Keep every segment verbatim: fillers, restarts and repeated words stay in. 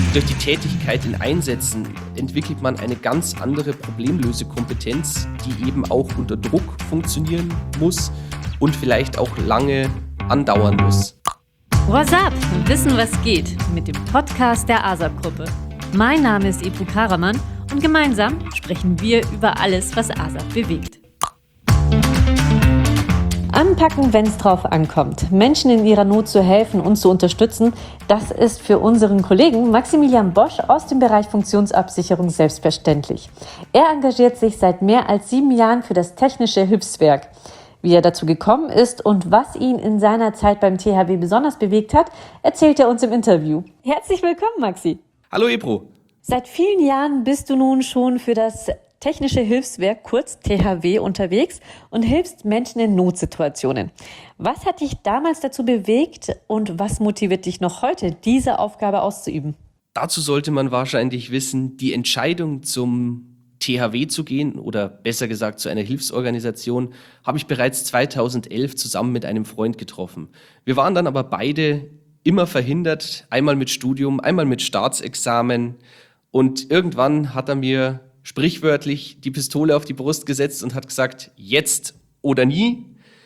Durch die Tätigkeit in Einsätzen entwickelt man eine ganz andere Problemlösekompetenz, die eben auch unter Druck funktionieren muss und vielleicht auch lange andauern muss. What's up? Wissen, was geht mit dem Podcast der ASAP-Gruppe. Mein Name ist Ebru Karaman und gemeinsam sprechen wir über alles, was ASAP bewegt. Anpacken, wenn es drauf ankommt. Menschen in ihrer Not zu helfen und zu unterstützen, das ist für unseren Kollegen Maximilian Bosch aus dem Bereich Funktionsabsicherung selbstverständlich. Er engagiert sich seit mehr als sieben Jahren für das Technische Hilfswerk. Wie er dazu gekommen ist und was ihn in seiner Zeit beim T H W besonders bewegt hat, erzählt er uns im Interview. Herzlich willkommen, Maxi. Hallo Ebru. Seit vielen Jahren bist du nun schon für das Technische Hilfswerk, kurz T H W, unterwegs und hilfst Menschen in Notsituationen. Was hat dich damals dazu bewegt und was motiviert dich noch heute, diese Aufgabe auszuüben? Dazu sollte man wahrscheinlich wissen, die Entscheidung zum T H W zu gehen oder besser gesagt zu einer Hilfsorganisation, habe ich bereits zweitausendelf zusammen mit einem Freund getroffen. Wir waren dann aber beide immer verhindert, einmal mit Studium, einmal mit Staatsexamen, und irgendwann hat er mir sprichwörtlich die Pistole auf die Brust gesetzt und hat gesagt, jetzt oder nie.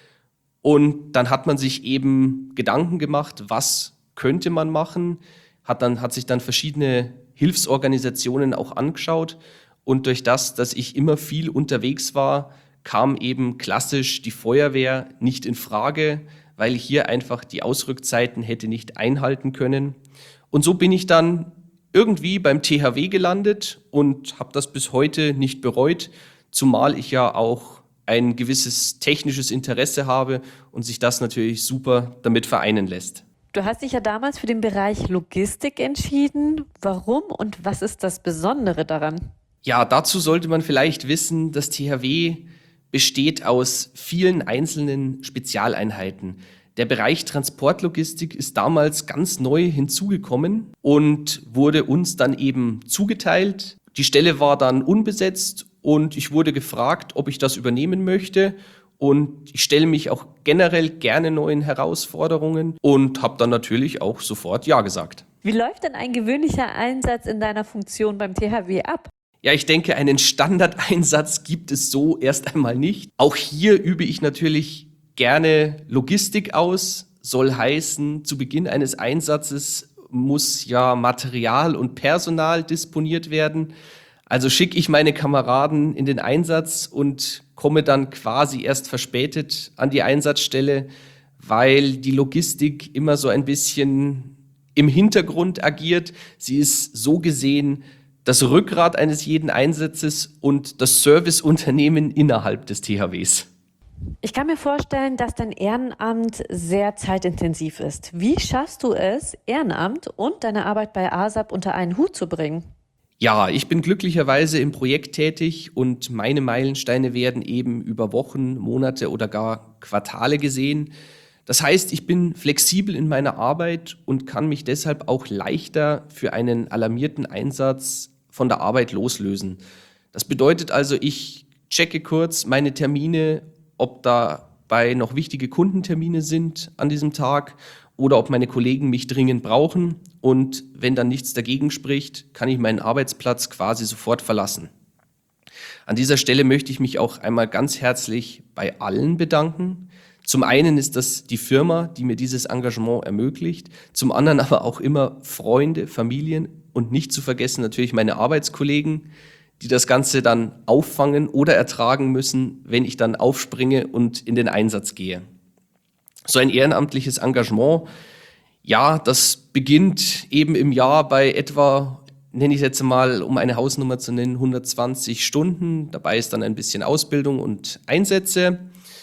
Und dann hat man sich eben Gedanken gemacht, was könnte man machen, hat, dann, hat sich dann verschiedene Hilfsorganisationen auch angeschaut. Und durch das, dass ich immer viel unterwegs war, kam eben klassisch die Feuerwehr nicht in Frage, weil ich hier einfach die Ausrückzeiten hätte nicht einhalten können. Und so bin ich dann irgendwie beim T H W gelandet und habe das bis heute nicht bereut, zumal ich ja auch ein gewisses technisches Interesse habe und sich das natürlich super damit vereinen lässt. Du hast dich ja damals für den Bereich Logistik entschieden. Warum und was ist das Besondere daran? Ja, dazu sollte man vielleicht wissen, das T H W besteht aus vielen einzelnen Spezialeinheiten. Der Bereich Transportlogistik ist damals ganz neu hinzugekommen und wurde uns dann eben zugeteilt. Die Stelle war dann unbesetzt und ich wurde gefragt, ob ich das übernehmen möchte. Und ich stelle mich auch generell gerne neuen Herausforderungen und habe dann natürlich auch sofort Ja gesagt. Wie läuft denn ein gewöhnlicher Einsatz in deiner Funktion beim T H W ab? Ja, ich denke, einen Standardeinsatz gibt es so erst einmal nicht. Auch hier übe ich natürlich gerne Logistik aus, soll heißen, zu Beginn eines Einsatzes muss ja Material und Personal disponiert werden. Also schicke ich meine Kameraden in den Einsatz und komme dann quasi erst verspätet an die Einsatzstelle, weil die Logistik immer so ein bisschen im Hintergrund agiert. Sie ist so gesehen das Rückgrat eines jeden Einsatzes und das Serviceunternehmen innerhalb des T H Ws. Ich kann mir vorstellen, dass dein Ehrenamt sehr zeitintensiv ist. Wie schaffst du es, Ehrenamt und deine Arbeit bei ASAP unter einen Hut zu bringen? Ja, ich bin glücklicherweise im Projekt tätig und meine Meilensteine werden eben über Wochen, Monate oder gar Quartale gesehen. Das heißt, ich bin flexibel in meiner Arbeit und kann mich deshalb auch leichter für einen alarmierten Einsatz von der Arbeit loslösen. Das bedeutet also, ich checke kurz meine Termine, ob dabei noch wichtige Kundentermine sind an diesem Tag oder ob meine Kollegen mich dringend brauchen. Und wenn dann nichts dagegen spricht, kann ich meinen Arbeitsplatz quasi sofort verlassen. An dieser Stelle möchte ich mich auch einmal ganz herzlich bei allen bedanken. Zum einen ist das die Firma, die mir dieses Engagement ermöglicht, zum anderen aber auch immer Freunde, Familien und nicht zu vergessen natürlich meine Arbeitskollegen, die das Ganze dann auffangen oder ertragen müssen, wenn ich dann aufspringe und in den Einsatz gehe. So ein ehrenamtliches Engagement, ja, das beginnt eben im Jahr bei etwa, nenne ich es jetzt mal, um eine Hausnummer zu nennen, hundertzwanzig Stunden. Dabei ist dann ein bisschen Ausbildung und Einsätze.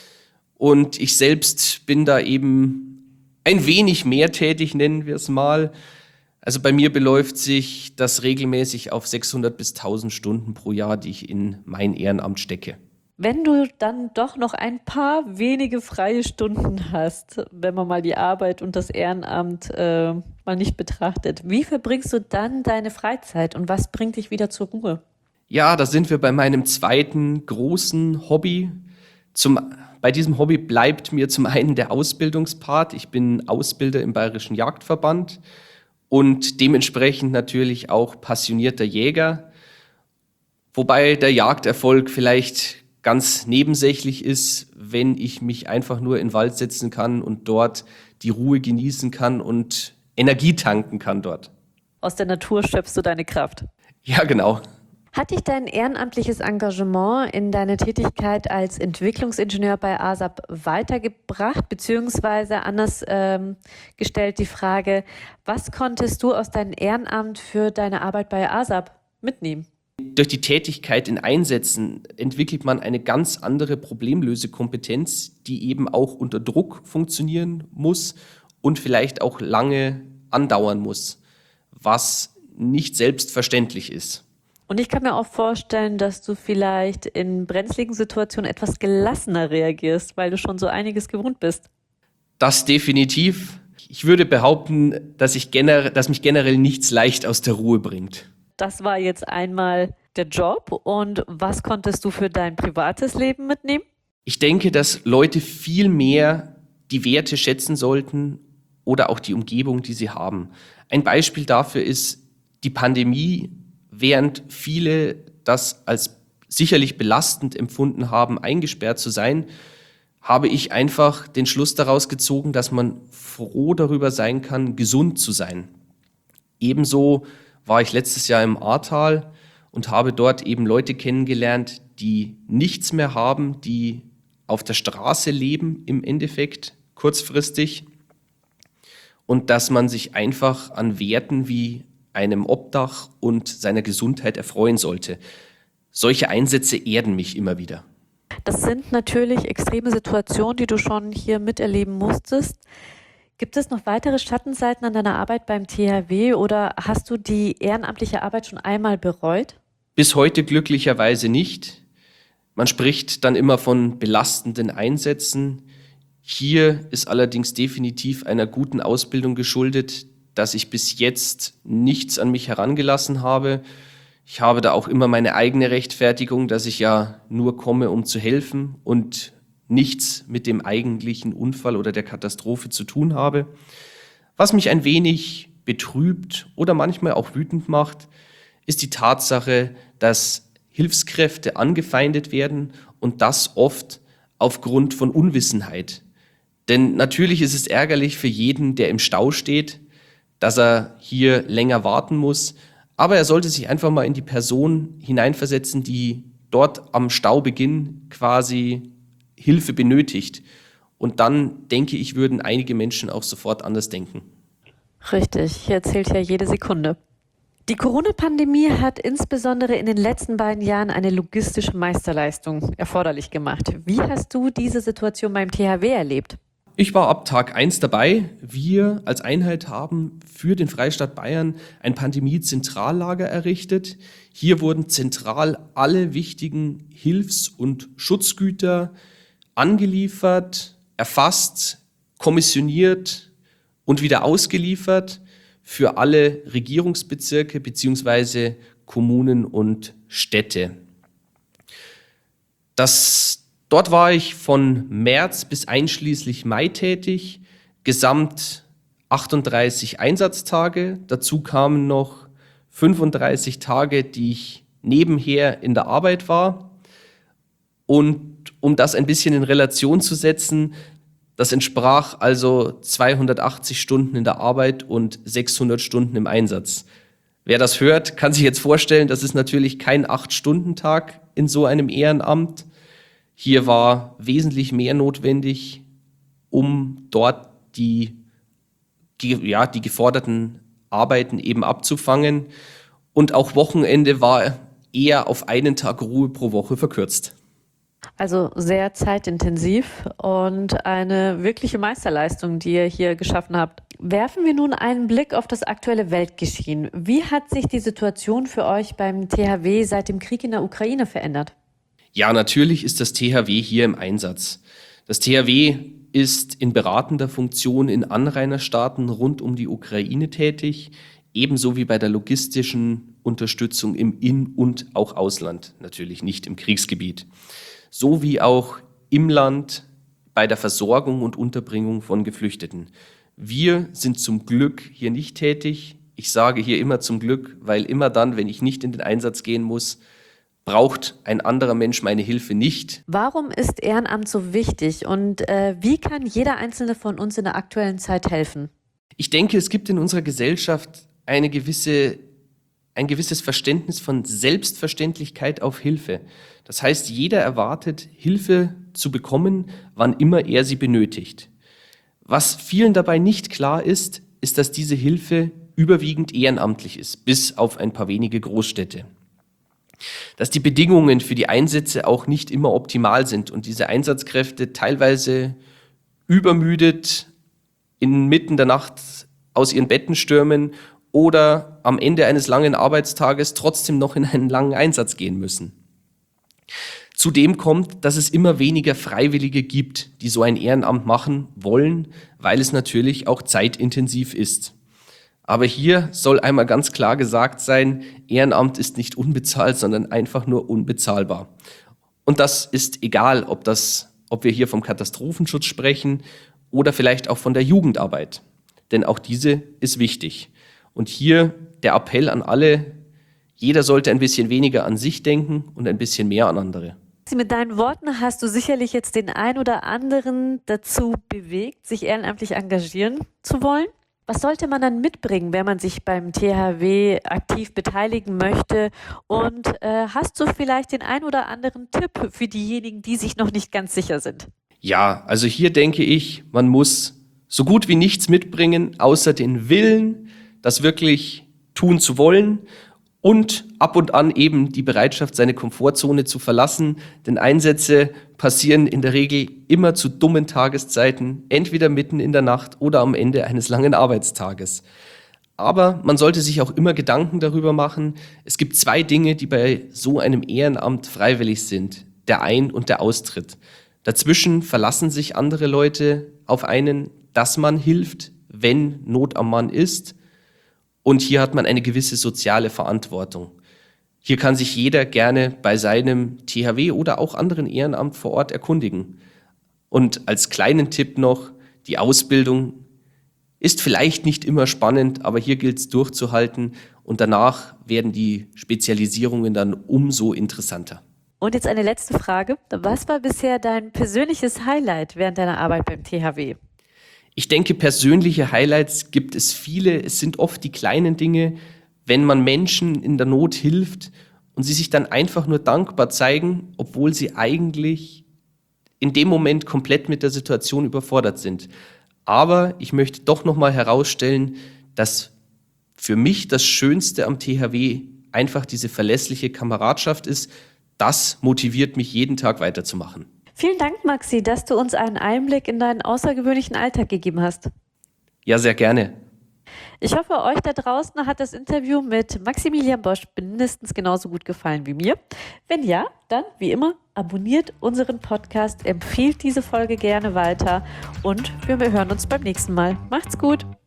Und ich selbst bin da eben ein wenig mehr tätig, nennen wir es mal. Also bei mir beläuft sich das regelmäßig auf sechshundert bis tausend Stunden pro Jahr, die ich in mein Ehrenamt stecke. Wenn du dann doch noch ein paar wenige freie Stunden hast, wenn man mal die Arbeit und das Ehrenamt äh, mal nicht betrachtet, wie verbringst du dann deine Freizeit und was bringt dich wieder zur Ruhe? Ja, da sind wir bei meinem zweiten großen Hobby. Zum, bei diesem Hobby bleibt mir zum einen der Ausbildungspart. Ich bin Ausbilder im Bayerischen Jagdverband und dementsprechend natürlich auch passionierter Jäger, wobei der Jagderfolg vielleicht ganz nebensächlich ist, wenn ich mich einfach nur in den Wald setzen kann und dort die Ruhe genießen kann und Energie tanken kann dort. Aus der Natur schöpfst du deine Kraft. Ja, genau. Hat dich dein ehrenamtliches Engagement in deine Tätigkeit als Entwicklungsingenieur bei A S A P weitergebracht, beziehungsweise anders ähm, gestellt die Frage, was konntest du aus deinem Ehrenamt für deine Arbeit bei A S A P mitnehmen? Durch die Tätigkeit in Einsätzen entwickelt man eine ganz andere Problemlösekompetenz, die eben auch unter Druck funktionieren muss und vielleicht auch lange andauern muss, was nicht selbstverständlich ist. Und ich kann mir auch vorstellen, dass du vielleicht in brenzligen Situationen etwas gelassener reagierst, weil du schon so einiges gewohnt bist. Das definitiv. Ich würde behaupten, dass, ich gener- dass mich generell nichts leicht aus der Ruhe bringt. Das war jetzt einmal der Job. Und was konntest du für dein privates Leben mitnehmen? Ich denke, dass Leute viel mehr die Werte schätzen sollten oder auch die Umgebung, die sie haben. Ein Beispiel dafür ist die Pandemie. Während viele das als sicherlich belastend empfunden haben, eingesperrt zu sein, habe ich einfach den Schluss daraus gezogen, dass man froh darüber sein kann, gesund zu sein. Ebenso war ich letztes Jahr im Ahrtal und habe dort eben Leute kennengelernt, die nichts mehr haben, die auf der Straße leben im Endeffekt kurzfristig, und dass man sich einfach an Werten wie einem Obdach und seiner Gesundheit erfreuen sollte. Solche Einsätze erden mich immer wieder. Das sind natürlich extreme Situationen, die du schon hier miterleben musstest. Gibt es noch weitere Schattenseiten an deiner Arbeit beim T H W oder hast du die ehrenamtliche Arbeit schon einmal bereut? Bis heute glücklicherweise nicht. Man spricht dann immer von belastenden Einsätzen. Hier ist allerdings definitiv einer guten Ausbildung geschuldet, dass ich bis jetzt nichts an mich herangelassen habe. Ich habe da auch immer meine eigene Rechtfertigung, dass ich ja nur komme, um zu helfen und nichts mit dem eigentlichen Unfall oder der Katastrophe zu tun habe. Was mich ein wenig betrübt oder manchmal auch wütend macht, ist die Tatsache, dass Hilfskräfte angefeindet werden und das oft aufgrund von Unwissenheit. Denn natürlich ist es ärgerlich für jeden, der im Stau steht, dass er hier länger warten muss. Aber er sollte sich einfach mal in die Person hineinversetzen, die dort am Staubeginn quasi Hilfe benötigt. Und dann, denke ich, würden einige Menschen auch sofort anders denken. Richtig, hier zählt ja jede Sekunde. Die Corona-Pandemie hat insbesondere in den letzten beiden Jahren eine logistische Meisterleistung erforderlich gemacht. Wie hast du diese Situation beim T H W erlebt? Ich war ab Tag eins dabei. Wir als Einheit haben für den Freistaat Bayern ein Pandemie-Zentrallager errichtet. Hier wurden zentral alle wichtigen Hilfs- und Schutzgüter angeliefert, erfasst, kommissioniert und wieder ausgeliefert für alle Regierungsbezirke bzw. Kommunen und Städte. Das Dort war ich von März bis einschließlich Mai tätig, gesamt achtunddreißig Einsatztage. Dazu kamen noch fünfunddreißig Tage, die ich nebenher in der Arbeit war. Und um das ein bisschen in Relation zu setzen, das entsprach also zweihundertachtzig Stunden in der Arbeit und sechshundert Stunden im Einsatz. Wer das hört, kann sich jetzt vorstellen, das ist natürlich kein acht-Stunden-Tag in so einem Ehrenamt. Hier war wesentlich mehr notwendig, um dort die, ja, die geforderten Arbeiten eben abzufangen. Und auch Wochenende war eher auf einen Tag Ruhe pro Woche verkürzt. Also sehr zeitintensiv und eine wirkliche Meisterleistung, die ihr hier geschaffen habt. Werfen wir nun einen Blick auf das aktuelle Weltgeschehen. Wie hat sich die Situation für euch beim T H W seit dem Krieg in der Ukraine verändert? Ja, natürlich ist das T H W hier im Einsatz. Das T H W ist in beratender Funktion in Anrainerstaaten rund um die Ukraine tätig, ebenso wie bei der logistischen Unterstützung im In- und auch Ausland, natürlich nicht im Kriegsgebiet, sowie auch im Land bei der Versorgung und Unterbringung von Geflüchteten. Wir sind zum Glück hier nicht tätig Ich sage hier immer zum Glück, weil immer dann, wenn ich nicht in den Einsatz gehen muss, braucht ein anderer Mensch meine Hilfe nicht. Warum ist Ehrenamt so wichtig und äh, wie kann jeder Einzelne von uns in der aktuellen Zeit helfen? Ich denke, es gibt in unserer Gesellschaft eine gewisse, ein gewisses Verständnis von Selbstverständlichkeit auf Hilfe. Das heißt, jeder erwartet, Hilfe zu bekommen, wann immer er sie benötigt. Was vielen dabei nicht klar ist, ist, dass diese Hilfe überwiegend ehrenamtlich ist, bis auf ein paar wenige Großstädte. Dass die Bedingungen für die Einsätze auch nicht immer optimal sind und diese Einsatzkräfte teilweise übermüdet inmitten der Nacht aus ihren Betten stürmen oder am Ende eines langen Arbeitstages trotzdem noch in einen langen Einsatz gehen müssen. Zudem kommt, dass es immer weniger Freiwillige gibt, die so ein Ehrenamt machen wollen, weil es natürlich auch zeitintensiv ist. Aber hier soll einmal ganz klar gesagt sein, Ehrenamt ist nicht unbezahlt, sondern einfach nur unbezahlbar. Und das ist egal, ob das, ob wir hier vom Katastrophenschutz sprechen oder vielleicht auch von der Jugendarbeit. Denn auch diese ist wichtig. Und hier der Appell an alle, jeder sollte ein bisschen weniger an sich denken und ein bisschen mehr an andere. Mit deinen Worten hast du sicherlich jetzt den ein oder anderen dazu bewegt, sich ehrenamtlich engagieren zu wollen. Was sollte man dann mitbringen, wenn man sich beim T H W aktiv beteiligen möchte? Und äh, hast du vielleicht den ein oder anderen Tipp für diejenigen, die sich noch nicht ganz sicher sind? Ja, also hier denke ich, man muss so gut wie nichts mitbringen, außer den Willen, das wirklich tun zu wollen und ab und an eben die Bereitschaft, seine Komfortzone zu verlassen. Denn Einsätze passieren in der Regel immer zu dummen Tageszeiten, entweder mitten in der Nacht oder am Ende eines langen Arbeitstages. Aber man sollte sich auch immer Gedanken darüber machen, es gibt zwei Dinge, die bei so einem Ehrenamt freiwillig sind, der Ein- und der Austritt. Dazwischen verlassen sich andere Leute auf einen, dass man hilft, wenn Not am Mann ist. Und hier hat man eine gewisse soziale Verantwortung. Hier kann sich jeder gerne bei seinem T H W oder auch anderen Ehrenamt vor Ort erkundigen. Und als kleinen Tipp noch, die Ausbildung ist vielleicht nicht immer spannend, aber hier gilt es durchzuhalten und danach werden die Spezialisierungen dann umso interessanter. Und jetzt eine letzte Frage. Was war bisher dein persönliches Highlight während deiner Arbeit beim T H W? Ich denke, persönliche Highlights gibt es viele. Es sind oft die kleinen Dinge, wenn man Menschen in der Not hilft und sie sich dann einfach nur dankbar zeigen, obwohl sie eigentlich in dem Moment komplett mit der Situation überfordert sind. Aber ich möchte doch nochmal herausstellen, dass für mich das Schönste am T H W einfach diese verlässliche Kameradschaft ist. Das motiviert mich, jeden Tag weiterzumachen. Vielen Dank, Maxi, dass du uns einen Einblick in deinen außergewöhnlichen Alltag gegeben hast. Ja, sehr gerne. Ich hoffe, euch da draußen hat das Interview mit Maximilian Bosch mindestens genauso gut gefallen wie mir. Wenn ja, dann wie immer abonniert unseren Podcast, empfiehlt diese Folge gerne weiter und wir hören uns beim nächsten Mal. Macht's gut!